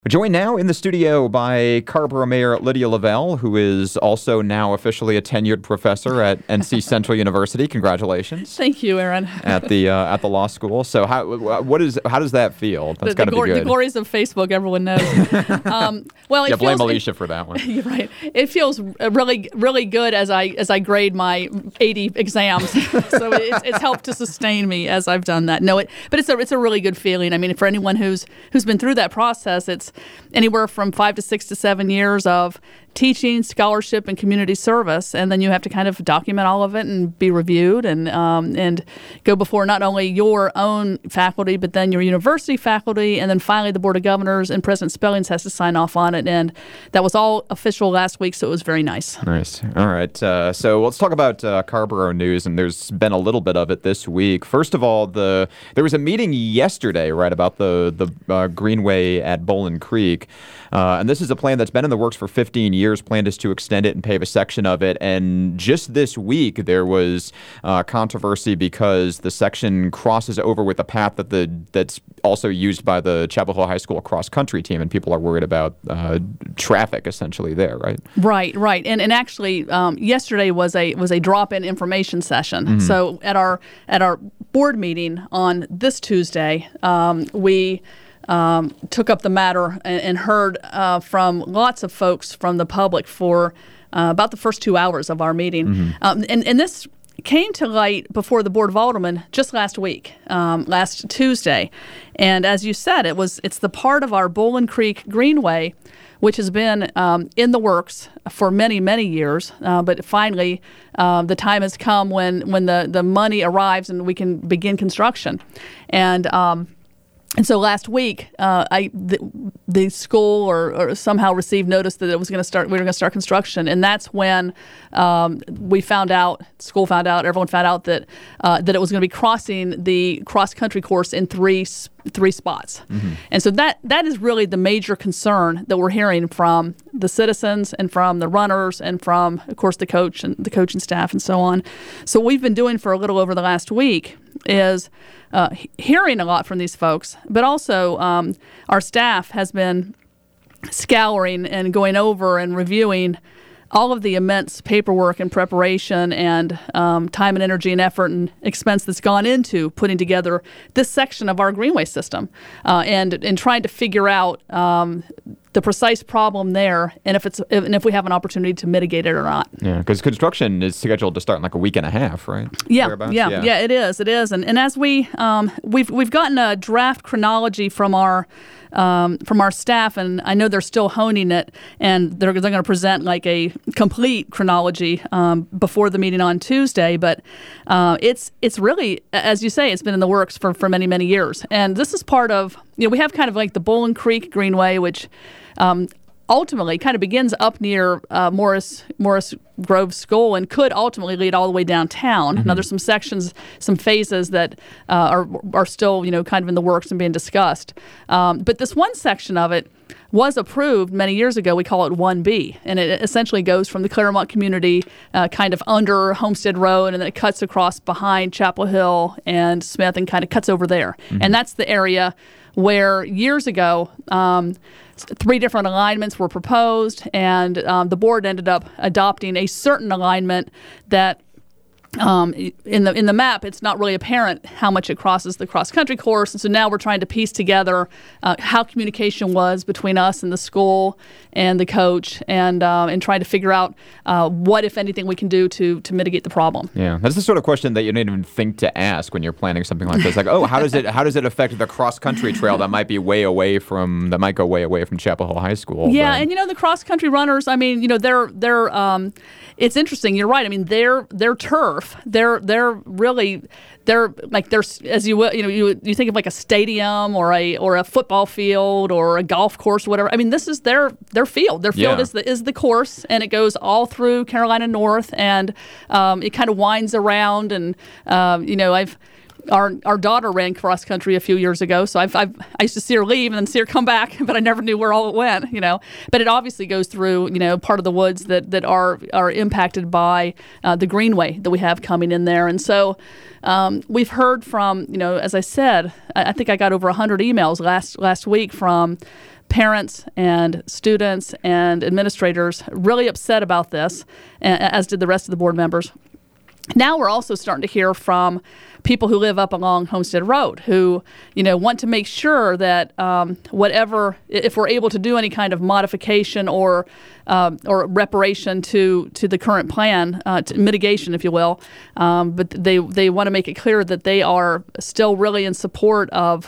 Joined now in the studio by Carrboro Mayor Lydia Lavelle, who is also now officially a tenured professor at NC Central University. Congratulations! Thank you, Aaron. at the law school. So how does that feel? That's got to be good. The glories of Facebook, everyone knows. Blame Alicia for that one. You're right. It feels really, really good as I grade my 80 exams. So it's helped to sustain me as I've done that. But it's a really good feeling. I mean, for anyone who's been through that process, it's anywhere from 5 to 6 to 7 years of teaching, scholarship, and community service, and then you have to kind of document all of it and be reviewed and go before not only your own faculty, but then your university faculty, and then finally the Board of Governors and President Spellings has to sign off on it, and that was all official last week, so it was very nice. Nice. All right. So let's talk about Carrboro news, and there's been a little bit of it this week. First of all, there was a meeting yesterday, right, about the Greenway at Bowling Creek, and this is a plan that's been in the works for 15 years. Plan is to extend it and pave a section of it. And just this week, there was controversy because the section crosses over with a path that's also used by the Chapel Hill High School cross-country team, and people are worried about traffic essentially there, right? Right. And actually, yesterday was a drop-in information session. Mm-hmm. So at our board meeting on this Tuesday, we took up the matter and heard from lots of folks from the public for about the first 2 hours of our meeting. Mm-hmm. And this came to light before the Board of Aldermen just last week, last Tuesday. And as you said, it's the part of our Bowling Creek Greenway which has been in the works for many, many years. But finally, the time has come when the money arrives and we can begin construction. And so last week, the school or somehow received notice that we were going to start construction, and that's when everyone found out that it was going to be crossing the cross country course in three spots. Mm-hmm. And so that is really the major concern that we're hearing from the citizens and from the runners and from, of course, the coach and the coaching staff and so on. So what we've been doing for a little over the last week is hearing a lot from these folks, but also our staff has been scouring and going over and reviewing all of the immense paperwork and preparation and time and energy and effort and expense that's gone into putting together this section of our Greenway system and trying to figure out the precise problem there and if we have an opportunity to mitigate it or not. Yeah, because construction is scheduled to start in like a week and a half, right? Yeah, it is. And as we've gotten a draft chronology from our staff, and I know they're still honing it, and they're going to present like a complete chronology before the meeting on Tuesday. But it's really, as you say, it's been in the works for many, many years. And this is part of, we have kind of like the Bowling Creek Greenway, which ultimately kind of begins up near Morris Grove School and could ultimately lead all the way downtown. Mm-hmm. Now there's some sections, some phases that are still kind of in the works and being discussed. But this one section of it was approved many years ago. We call it 1B, and it essentially goes from the Claremont community kind of under Homestead Road, and then it cuts across behind Chapel Hill and Smith and kind of cuts over there. Mm-hmm. And that's the area where years ago 3 different alignments were proposed, and the board ended up adopting a certain alignment that in the map, it's not really apparent how much it crosses the cross-country course. And so now we're trying to piece together how communication was between us and the school and the coach and trying to figure out what, if anything, we can do to mitigate the problem. Yeah, that's the sort of question that you don't even think to ask when you're planning something like this. Like, how does it affect the cross-country trail that might go way away from Chapel Hill High School? Yeah, and the cross-country runners, I mean, they're it's interesting. You're right. I mean, their turf. They're as you will, you think of like a stadium or a football field or a golf course or whatever. I mean, this is their field. Their field is the course, and it goes all through Carolina North, and it kind of winds around. And Our daughter ran cross country a few years ago, so I used to see her leave and then see her come back, but I never knew where all it went, But it obviously goes through, part of the woods that are impacted by the greenway that we have coming in there. And so we've heard from, as I said, I think I got over 100 emails last week from parents and students and administrators really upset about this, as did the rest of the board members. Now we're also starting to hear from people who live up along Homestead Road who, want to make sure that if we're able to do any kind of modification or reparation to the current plan, to mitigation, if you will, but they want to make it clear that they are still really in support of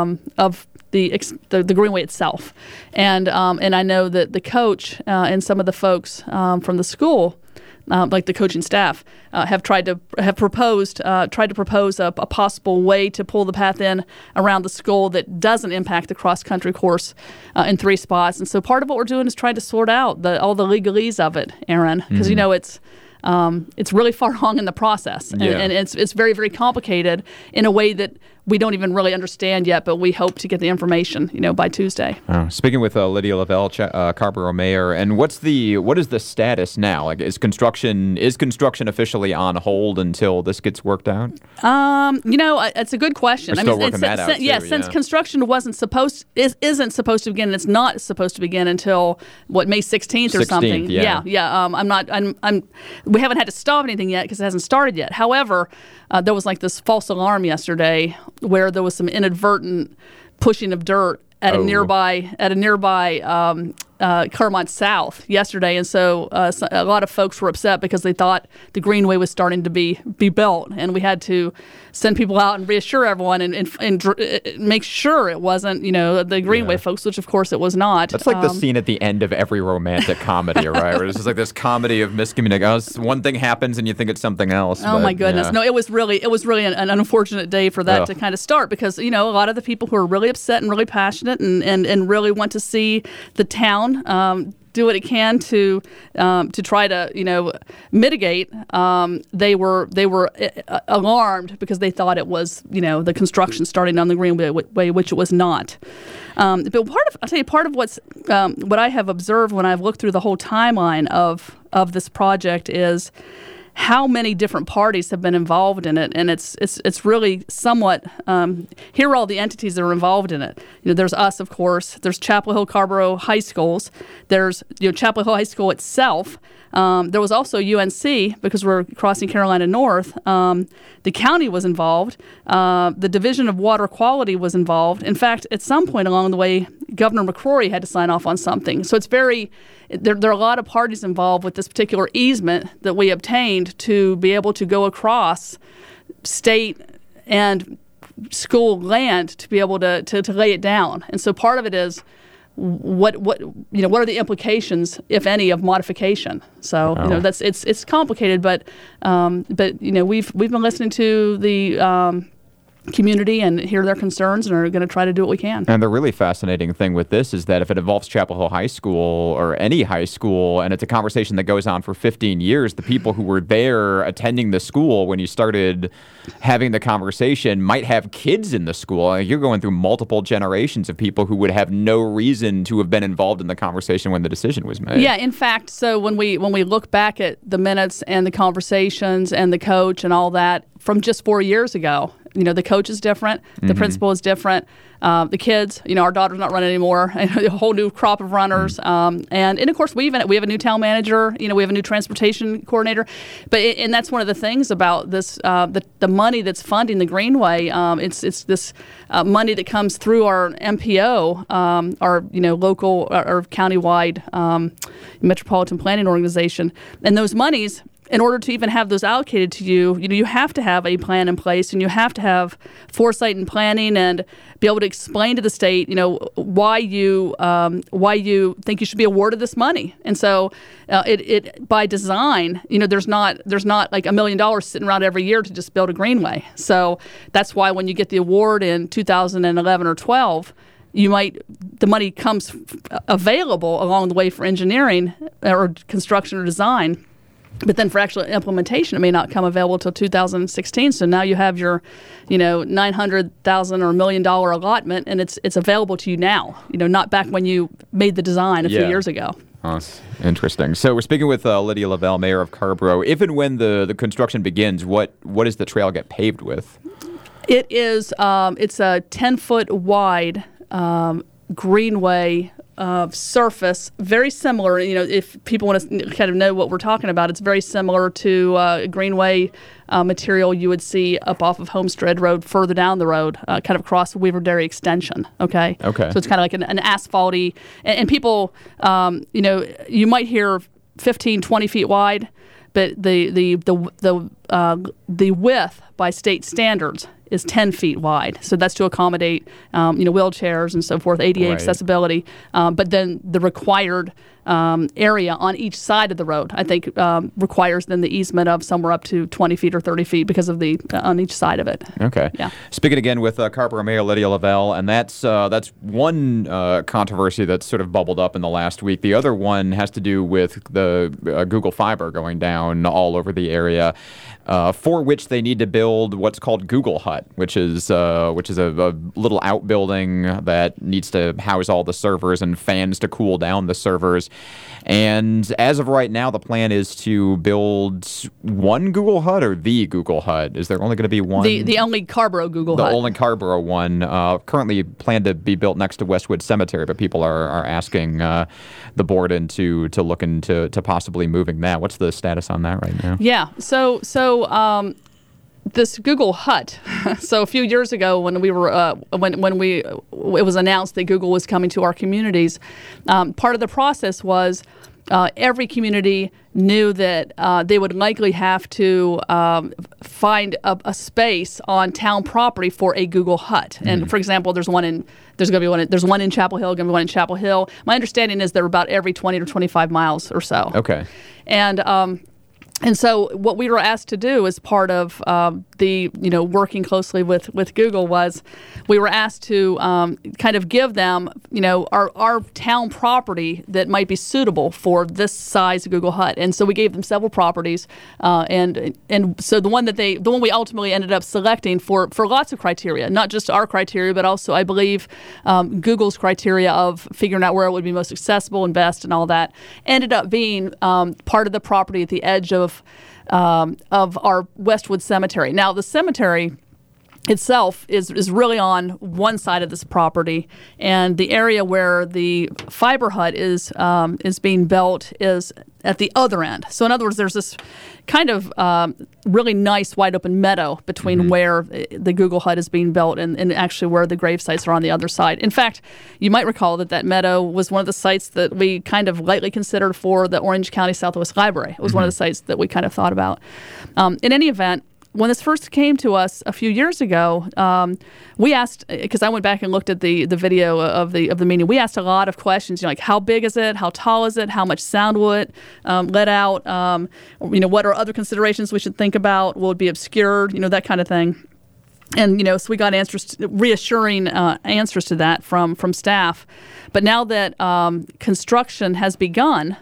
the Greenway itself, and I know that the coach and some of the folks from the school, like the coaching staff, have tried to propose a possible way to pull the path in around the school that doesn't impact the cross country course in 3 spots. And so part of what we're doing is trying to sort out all the legalese of it, Aaron, because it's really far along in the process, and it's very, very complicated in a way that we don't even really understand yet, but we hope to get the information, by Tuesday. Speaking with Lydia Lavelle, Carrboro Mayor, and what is the status now? Like, is construction officially on hold until this gets worked out? It's a good question. We're still working that out too, since construction isn't supposed to begin, and it's not supposed to begin until May 16th or something. We haven't had to stop anything yet because it hasn't started yet. However, there was like this false alarm yesterday where there was some inadvertent pushing of dirt at a nearby Claremont South yesterday, and so a lot of folks were upset because they thought the Greenway was starting to be built, and we had to send people out and reassure everyone and make sure it wasn't the Greenway folks, which of course it was not. That's like the scene at the end of every romantic comedy, right? Where it's just like this comedy of miscommunication. One thing happens and you think it's something else. Oh my goodness! Yeah. No, it was really an unfortunate day for that to kind of start, because a lot of the people who are really upset and really passionate and really want to see the town do what it can to try to mitigate. They were alarmed because they thought it was the construction starting on the Greenway, which it was not. But part of what I have observed when I've looked through the whole timeline of this project is how many different parties have been involved in it, and it's really somewhat. Here are all the entities that are involved in it. There's us, of course. There's Chapel Hill Carrboro High Schools. There's Chapel Hill High School itself. There was also UNC, because we're crossing Carolina North. The county was involved. The Division of Water Quality was involved. In fact, at some point along the way, Governor McCrory had to sign off on something. So it's there are a lot of parties involved with this particular easement that we obtained to be able to go across state and school land to be able to lay it down. And so part of it is what are the implications, if any, of modification. So it's complicated, but we've been listening to the community and hear their concerns, and are going to try to do what we can. And the really fascinating thing with this is that if it involves Chapel Hill High School or any high school, and it's a conversation that goes on for 15 years, the people who were there attending the school when you started having the conversation might have kids in the school. Like, you're going through multiple generations of people who would have no reason to have been involved in the conversation when the decision was made. Yeah, in fact, so when we look back at the minutes and the conversations and the coach and all that from just 4 years ago, the coach is different, the principal is different, the kids, our daughter's not running anymore, a whole new crop of runners, and of course we have a new town manager, we have a new transportation coordinator, and that's one of the things about this, the money that's funding the Greenway. It's this money that comes through our MPO, our local or countywide metropolitan planning organization, and those monies, in order to even have those allocated to you, you have to have a plan in place, and you have to have foresight and planning, and be able to explain to the state, why you think you should be awarded this money. And so, it by design, there's not like $1 million sitting around every year to just build a Greenway. So that's why when you get the award in 2011 or 12. The money comes available along the way for engineering or construction or design. But then for actual implementation, it may not come available until 2016. So now you have your, $900,000 or $1 million allotment, and it's available to you now. Not back when you made the design a few years ago. Oh, that's interesting. So we're speaking with Lydia Lavelle, Mayor of Carrboro. If and when the construction begins, what does the trail get paved with? It is. It's a 10-foot wide greenway surface, very similar. If people want to kind of know what we're talking about, it's very similar to a greenway material you would see up off of Homestead Road, further down the road, kind of across the Weaver Dairy extension. Okay. So it's kind of like an asphalty, and people, you might hear 15, 20 feet wide, but the width by state standards is 10 feet wide. So that's to accommodate, wheelchairs and so forth, ADA accessibility. But then the required area on each side of the road, I think, requires then the easement of somewhere up to 20 feet or 30 feet because of the on each side of it. Okay. Yeah. Speaking again with Carrboro Mayor Lydia Lavelle, and that's one controversy that's sort of bubbled up in the last week. The other one has to do with the Google Fiber going down all over the area, for which they need to build what's called Google Hut, which is a little outbuilding that needs to house all the servers and fans to cool down the servers. And as of right now, the plan is to build one Google Hut, or the Google Hut. Is there only going to be one? The only Carrboro Google Hut. The only Carrboro one. Currently planned to be built next to Westwood Cemetery, but people are asking the board to look into possibly moving that. What's the status on that right now? Yeah. So this Google Hut. So a few years ago, when we were it was announced that Google was coming to our communities, part of the process was every community knew that they would likely have to find a space on town property for a Google Hut. And for example, there's one in Chapel Hill, going to be one in Chapel Hill. My understanding is they're about every 20 to 25 miles or so. Okay. And so what we were asked to do as part of working closely with Google was we were asked to kind of give them, our town property that might be suitable for this size Google Hut. And so we gave them several properties. And so the one we ultimately ended up selecting for lots of criteria, not just our criteria, but also I believe Google's criteria of figuring out where it would be most accessible and best and all that, ended up being part of the property at the edge of our Westwood Cemetery. Now, the cemetery itself is really on one side of this property, and the area where the fiber hut is being built is at the other end. So in other words, there's this kind of really nice wide open meadow between where the Google Hut is being built and actually where the grave sites are on the other side. In fact, you might recall that meadow was one of the sites that we kind of lightly considered for the Orange County Southwest Library. It was one of the sites that we kind of thought about. In any event, when this first came to us a few years ago, we asked, because I went back and looked at the video of the meeting, we asked a lot of questions, like how big is it, how tall is it, how much sound will it let out, what are other considerations we should think about, will it be obscured, that kind of thing. And, so we got reassuring answers to that from staff. But now that construction has begun,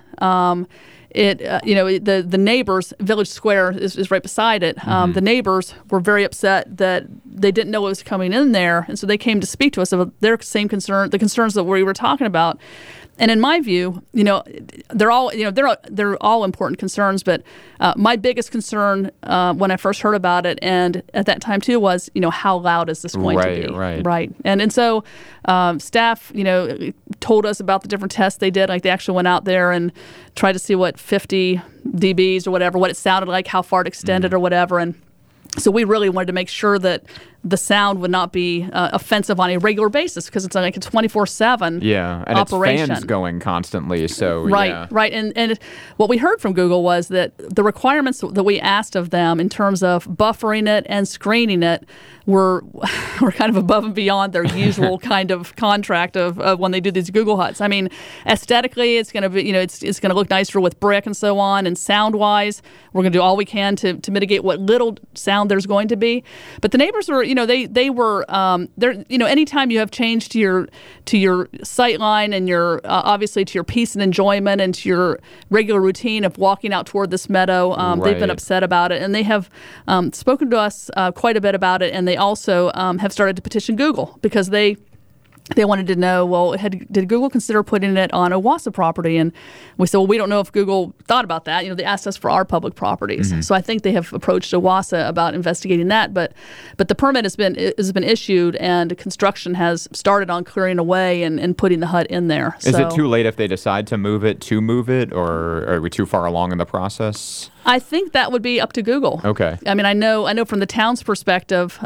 the neighbors, Village Square is right beside it. The neighbors were very upset that they didn't know what was coming in there, and so they came to speak to us about their same concern, the concerns that we were talking about. And in my view, they're all important concerns. But my biggest concern when I first heard about it, and at that time too, was how loud is this going to be? Right. And so staff told us about the different tests they did. Like they actually went out there and tried to see what 50 dBs or whatever, what it sounded like, how far it extended or whatever. And so we really wanted to make sure that the sound would not be offensive on a regular basis, because it's like a 24/7 and operation. It's fans going constantly. So right. And what we heard from Google was that the requirements that we asked of them in terms of buffering it and screening it were kind of above and beyond their usual kind of contract of when they do these Google Huts. I mean, aesthetically, it's going to be it's going to look nicer with brick and so on, and sound wise, we're going to do all we can to mitigate what little sound there's going to be. But the neighbors were they were anytime you have change to your sight line and your obviously to your peace and enjoyment and to your regular routine of walking out toward this meadow, they've been upset about it, and they have spoken to us quite a bit about it, and they also have started to petition Google because they they wanted to know, well, did Google consider putting it on OWASA property? And we said, well, we don't know if Google thought about that. They asked us for our public properties. So I think they have approached OWASA about investigating that. But the permit has been issued, and construction has started on clearing away and putting the hut in there. Is it too late if they decide to move it, or are we too far along in the process? I think that would be up to Google. Okay. I mean, I know from the town's perspective,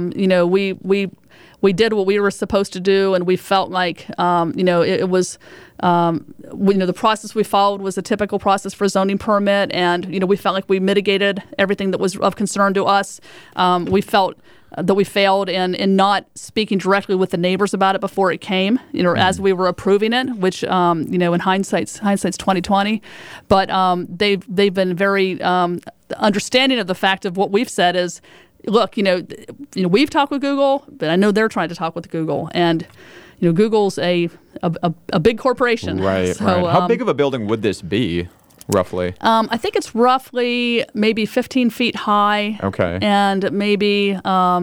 we did what we were supposed to do, and we felt like, it was, the process we followed was a typical process for a zoning permit, and, we felt like we mitigated everything that was of concern to us. We felt that we failed in not speaking directly with the neighbors about it before it came, as we were approving it, which, in hindsight's 2020. But they've been very understanding of the fact of what we've said is, look, we've talked with Google, but I know they're trying to talk with Google, and Google's a big corporation. Right. So, right. How big of a building would this be, roughly? I think it's roughly maybe 15 feet high. Okay. And maybe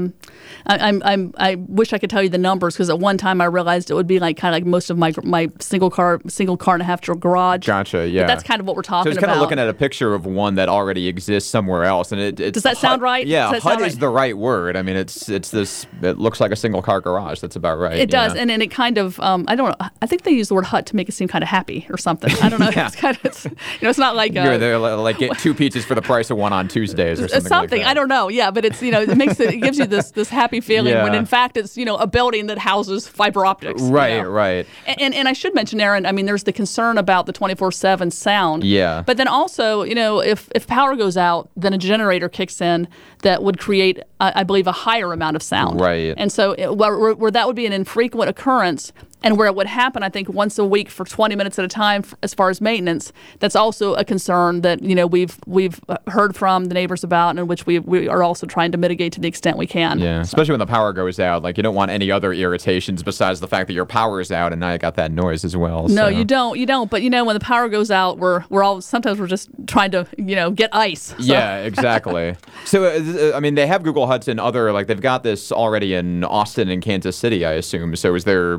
I wish I could tell you the numbers, because at one time I realized it would be kind of like most of my single car and a half garage. Gotcha. Yeah. But that's kind of what we're talking about. So it's kind of looking at a picture of one that already exists somewhere else, and it's does that sound right? Yeah, hut is the right word. I mean, it's this. It looks like a single car garage. That's about right. It does, and it kind of I don't know. I think they use the word hut to make it seem kind of happy or something. I don't know. Yeah. It's kind of it's not like you're there like get 2 pizzas for the price of one on Tuesdays or something. Like that. I don't know. Yeah, but it's it gives you this happy feeling when in fact it's a building that houses fiber optics. Right, right. And I should mention, Aaron, I mean, there's the concern about the 24/7 sound. Yeah. But then also, if power goes out, then a generator kicks in that would create, I believe, a higher amount of sound. Right. And so where that would be an infrequent occurrence, and where it would happen, I think, once a week for 20 minutes at a time as far as maintenance, that's also a concern that, we've heard from the neighbors about, and which we are also trying to mitigate to the extent we can. Yeah, especially when the power goes out. Like, you don't want any other irritations besides the fact that your power is out, and now you got that noise as well. No, you don't. But, when the power goes out, sometimes we're just trying to, get ice. So. Yeah, exactly. So, I mean, they have Google Huts in other, they've got this already in Austin and Kansas City, I assume. So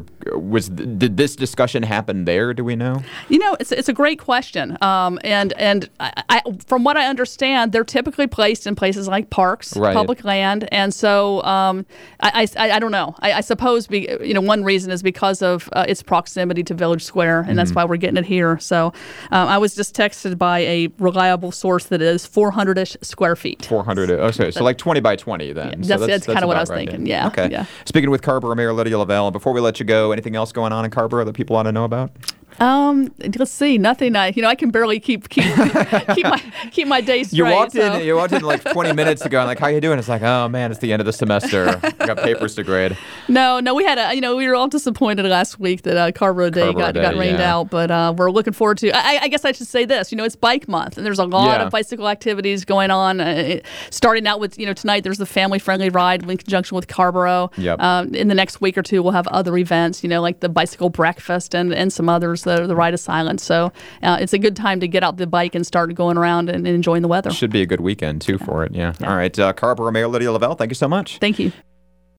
did this discussion happen there? Do we know? It's a great question. And I, from what I understand, they're typically placed in places like parks, right. Public land, and so I don't know. I suppose one reason is because of its proximity to Village Square, and that's why we're getting it here. So I was just texted by a reliable source that is 400-ish square feet. 400. Okay, so like 20 by 20 then. Yeah, so that's kind of what I was right thinking. Yeah. Okay. Yeah. Speaking with Carrboro Mayor Lydia Lavelle, before we let you go, anything else going on in Carrboro that people ought to know about? Let's see. Nothing. I can barely keep my days straight. You walked in like 20 minutes ago, and like, how you doing? It's like, oh man, it's the end of the semester. I got papers to grade. No, we had we were all disappointed last week that Carrboro Day got rained out, but we're looking forward to. I guess I should say this. It's Bike Month, and there's a lot of bicycle activities going on. Starting out with tonight, there's the family-friendly ride in conjunction with Carrboro. Yep. In the next week or two, we'll have other events. Like the bicycle breakfast and some others. The Ride of Silence. So it's a good time to get out the bike and start going around and enjoying the weather. Should be a good weekend, too, for it. Yeah. All right. Carrboro Mayor Lydia Lavelle, thank you so much. Thank you.